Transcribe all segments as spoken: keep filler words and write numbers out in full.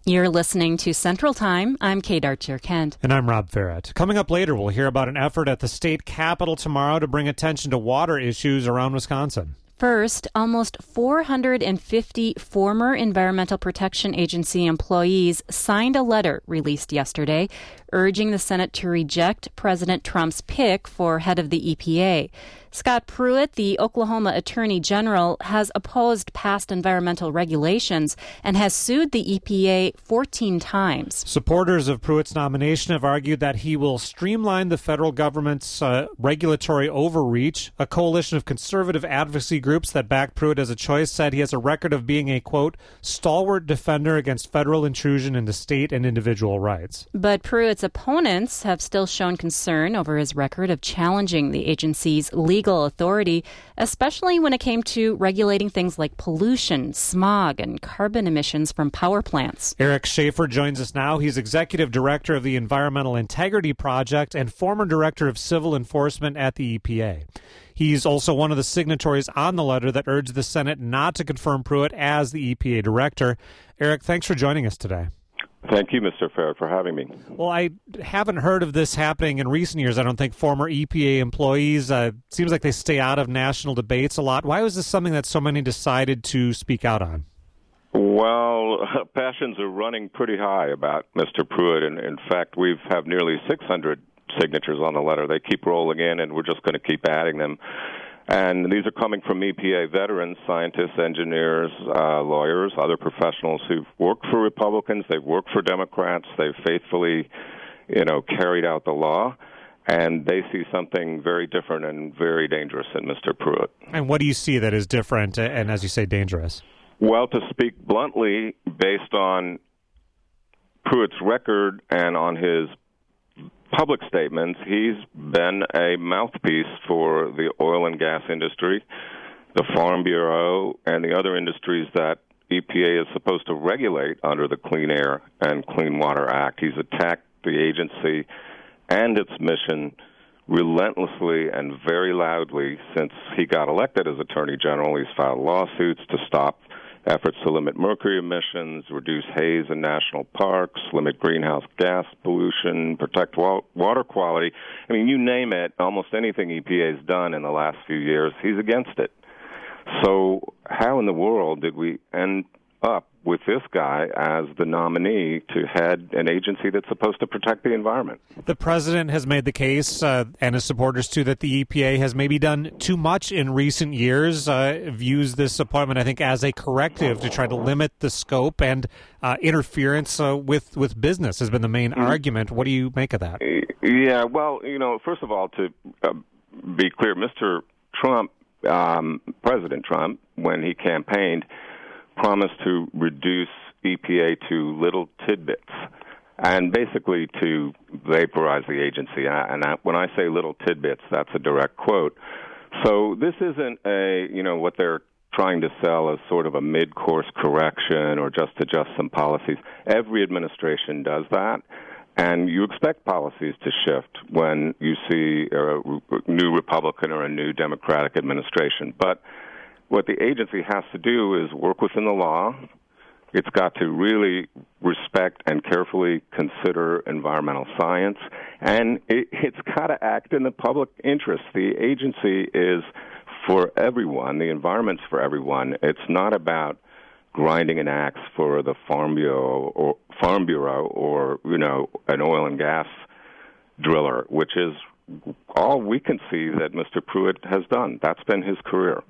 You're listening to Central Time. I'm Kate Archer-Kent. And I'm Rob Ferret. Coming up later, we'll hear about an effort at the state capitol tomorrow to bring attention to water issues around Wisconsin. First, almost four hundred fifty former Environmental Protection Agency employees signed a letter released yesterday urging the Senate to reject President Trump's pick for head of the E P A. Scott Pruitt, the Oklahoma Attorney General, has opposed past environmental regulations and has sued the E P A fourteen times. Supporters of Pruitt's nomination have argued that he will streamline the federal government's uh, regulatory overreach. A coalition of conservative advocacy groups that back Pruitt as a choice said he has a record of being a, quote, stalwart defender against federal intrusion into state and individual rights. But Pruitt's opponents have still shown concern over his record of challenging the agency's legal legal authority, especially when it came to regulating things like pollution, smog, and carbon emissions from power plants. Eric Schaefer joins us now. He's executive director of the Environmental Integrity Project and former director of civil enforcement at the E P A. He's also one of the signatories on the letter that urged the Senate not to confirm Pruitt as the E P A director. Eric, thanks for joining us today. Thank you, Mister Ferret, for having me. Well, I haven't heard of this happening in recent years. I don't think former E P A employees, uh, seems like they stay out of national debates a lot. Why was this something that so many decided to speak out on? Well, passions are running pretty high about Mister Pruitt. And in fact, we have nearly six hundred signatures on the letter. They keep rolling in, and we're just going to keep adding them. And these are coming from E P A veterans, scientists, engineers, uh, lawyers, other professionals who've worked for Republicans, they've worked for Democrats, they've faithfully, you know, carried out the law, and they see something very different and very dangerous in Mister Pruitt. And what do you see that is different and, as you say, dangerous? Well, to speak bluntly, based on Pruitt's record and on his public statements, he's been a mouthpiece for the oil and gas industry, the Farm Bureau, and the other industries that E P A is supposed to regulate under the Clean Air and Clean Water Act. He's attacked the agency and its mission relentlessly and very loudly since he got elected as Attorney General. He's filed lawsuits to stop efforts to limit mercury emissions, reduce haze in national parks, limit greenhouse gas pollution, protect wa- water quality. I mean, you name it, almost anything E P A has done in the last few years, he's against it. So how in the world did we end up with this guy as the nominee to head an agency that's supposed to protect the environment? The president has made the case, uh, and his supporters too, that the E P A has maybe done too much in recent years, uh, views this appointment, I think, as a corrective to try to limit the scope and uh, interference uh, with, with business has been the main mm-hmm. argument. What do you make of that? Yeah, well, you know, first of all, to uh, be clear, Mister Trump, um, President Trump, when he campaigned, promised to reduce E P A to little tidbits and basically to vaporize the agency. And I, when I say little tidbits, that's a direct quote. So this isn't a, you know, what they're trying to sell as sort of a mid-course correction or just adjust some policies. Every administration does that, and you expect policies to shift when you see a new Republican or a new Democratic administration. But what the agency has to do is work within the law. It's got to really respect and carefully consider environmental science, and it, it's got to act in the public interest. The agency is for everyone. The environment's for everyone. It's not about grinding an axe for the Farm Bureau or Farm Bureau or you know an oil and gas driller, which is all we can see that Mister Pruitt has done. That's been his career.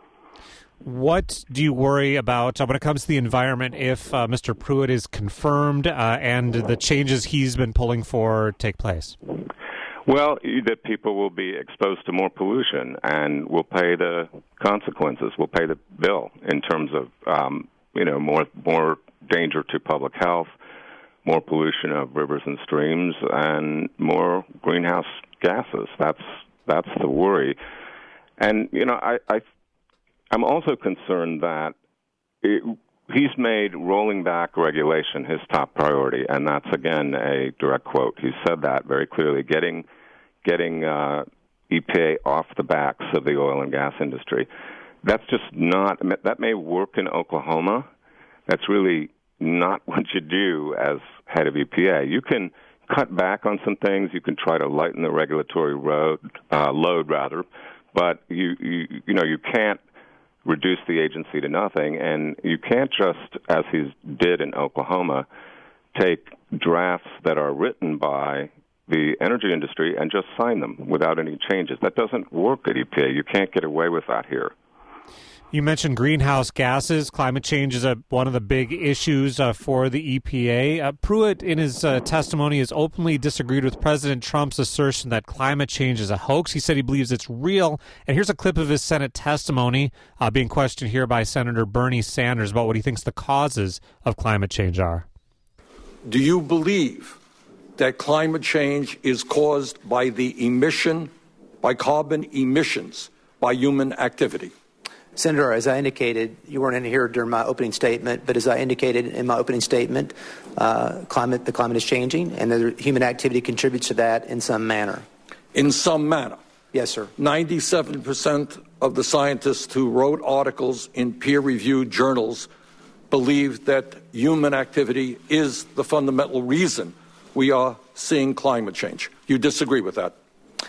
What do you worry about uh, when it comes to the environment if uh, Mister Pruitt is confirmed uh, and the changes he's been pulling for take place? Well, that people will be exposed to more pollution and will pay the consequences, will pay the bill in terms of, um, you know, more more danger to public health, more pollution of rivers and streams, and more greenhouse gases. That's that's the worry. And, you know, I, I I'm also concerned that it, he's made rolling back regulation his top priority, and that's, again, a direct quote. He said that very clearly, getting getting uh, E P A off the backs of the oil and gas industry. That's just not – that may work in Oklahoma. That's really not what you do as head of E P A. You can cut back on some things. You can try to lighten the regulatory road, uh, load, rather, but you, you you know you can't reduce the agency to nothing, and you can't just, as he did in Oklahoma, take drafts that are written by the energy industry and just sign them without any changes. That doesn't work at E P A. You can't get away with that here. You mentioned greenhouse gases. Climate change is a, one of the big issues uh, for the E P A. Uh, Pruitt, in his uh, testimony, has openly disagreed with President Trump's assertion that climate change is a hoax. He said he believes it's real. And here's a clip of his Senate testimony uh, being questioned here by Senator Bernie Sanders about what he thinks the causes of climate change are. Do you believe that climate change is caused by the emission, by carbon emissions, by human activity? Senator, as I indicated, you weren't in here during my opening statement, but as I indicated in my opening statement, uh, climate, the climate is changing, and the human activity contributes to that in some manner. In some manner? Yes, sir. ninety-seven percent of the scientists who wrote articles in peer-reviewed journals believe that human activity is the fundamental reason we are seeing climate change. You disagree with that?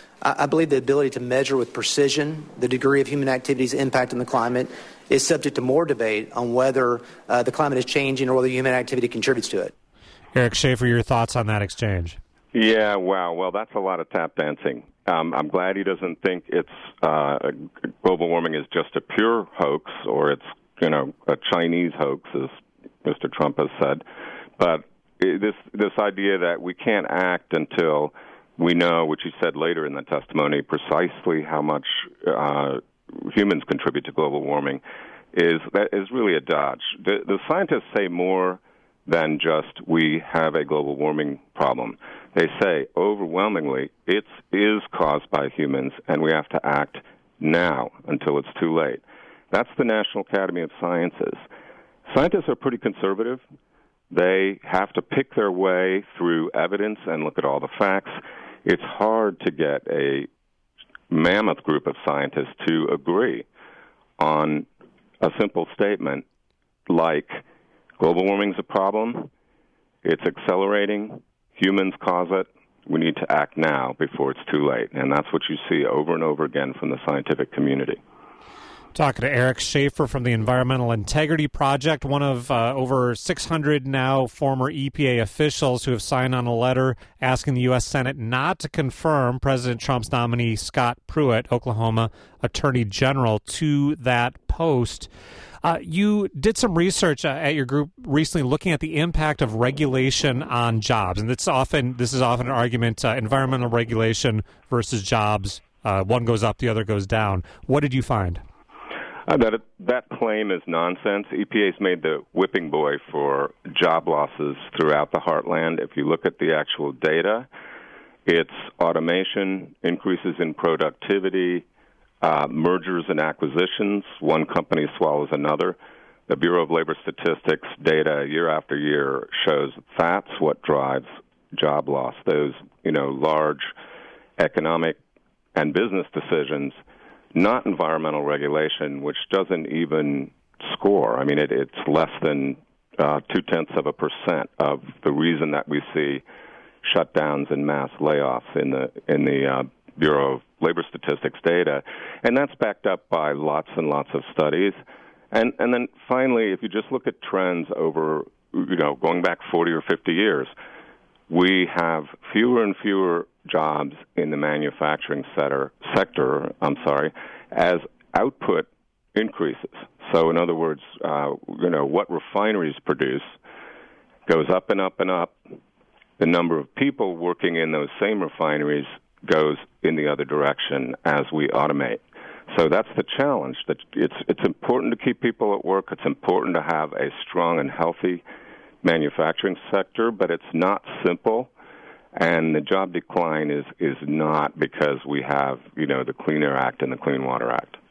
I believe the ability to measure with precision the degree of human activity's impact on the climate is subject to more debate on whether uh, the climate is changing or whether human activity contributes to it. Eric Schaefer, your thoughts on that exchange? Yeah, wow. Well, that's a lot of tap dancing. Um, I'm glad he doesn't think it's uh, global warming is just a pure hoax or it's, you know, a Chinese hoax, as Mister Trump has said. But this this idea that we can't act until we know, which he said later in the testimony, precisely how much uh, humans contribute to global warming is that is really a dodge. The, the scientists say more than just we have a global warming problem. They say overwhelmingly it is caused by humans, and we have to act now until it's too late. That's the National Academy of Sciences. Scientists are pretty conservative. They have to pick their way through evidence and look at all the facts. It's hard to get a mammoth group of scientists to agree on a simple statement like global warming is a problem, it's accelerating, humans cause it, we need to act now before it's too late. And that's what you see over and over again from the scientific community. Talking to Eric Schaefer from the Environmental Integrity Project, one of uh, over six hundred now former E P A officials who have signed on a letter asking the U S Senate not to confirm President Trump's nominee Scott Pruitt, Oklahoma Attorney General, to that post. Uh, you did some research uh, at your group recently looking at the impact of regulation on jobs, and it's often this is often an argument: uh, environmental regulation versus jobs. Uh, one goes up, the other goes down. What did you find? Uh, that that claim is nonsense. E P A's made the whipping boy for job losses throughout the heartland. If you look at the actual data, it's automation, increases in productivity, uh, mergers and acquisitions. One company swallows another. The Bureau of Labor Statistics data year after year shows that's what drives job loss. Those, you know, large economic and business decisions, not environmental regulation, which doesn't even score. I mean, it, it's less than uh, two-tenths of a percent of the reason that we see shutdowns and mass layoffs in the in the uh, Bureau of Labor Statistics data. And that's backed up by lots and lots of studies. And and then finally, if you just look at trends over, you know, going back forty or fifty years, we have fewer and fewer jobs in the manufacturing sector, sector, I'm sorry, as output increases. So in other words, uh, you know, what refineries produce goes up and up and up. The number of people working in those same refineries goes in the other direction as we automate. So that's the challenge. That it's it's important to keep people at work. It's important to have a strong and healthy manufacturing sector, but it's not simple. And the job decline is, is not because we have, you know, the Clean Air Act and the Clean Water Act.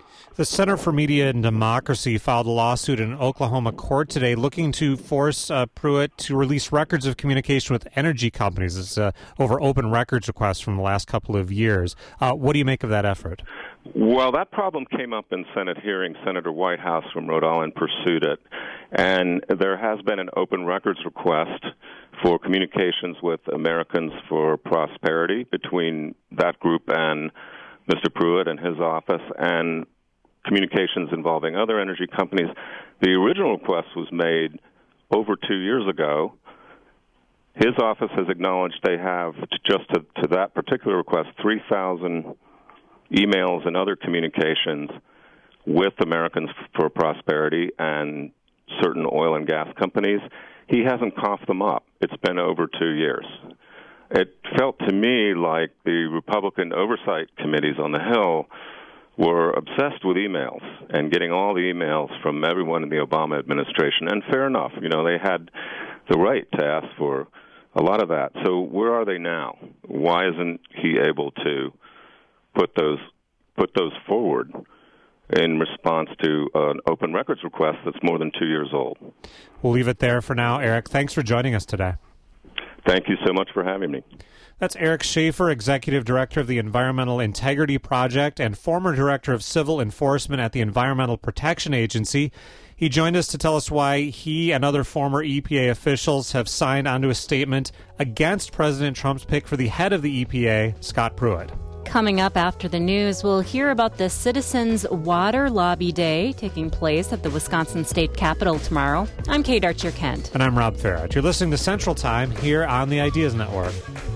The Center for Media and Democracy filed a lawsuit in an Oklahoma court today looking to force uh, Pruitt to release records of communication with energy companies. It's uh, over open records requests from the last couple of years. Uh, what do you make of that effort? Well, that problem came up in Senate hearings. Senator Whitehouse from Rhode Island pursued it. And there has been an open records request for communications with Americans for Prosperity between that group and Mister Pruitt and his office, and communications involving other energy companies. The original request was made over two years ago. His office has acknowledged they have, just to, to that particular request, three thousand emails and other communications with Americans for Prosperity and certain oil and gas companies. He hasn't coughed them up. It's been over two years. It felt to me like the Republican oversight committees on the Hill were obsessed with emails and getting all the emails from everyone in the Obama administration. And fair enough, you know, they had the right to ask for a lot of that. So where are they now? Why isn't he able to put those put those forward in response to an open records request that's more than two years old? We'll leave it there for now, Eric. Thanks for joining us today. Thank you so much for having me. That's Eric Schaefer, Executive Director of the Environmental Integrity Project and former Director of Civil Enforcement at the Environmental Protection Agency. He joined us to tell us why he and other former E P A officials have signed onto a statement against President Trump's pick for the head of the E P A, Scott Pruitt. Coming up after the news, we'll hear about the Citizens Water Lobby Day taking place at the Wisconsin State Capitol tomorrow. I'm Kate Archer-Kent. And I'm Rob Farrett. You're listening to Central Time here on the Ideas Network.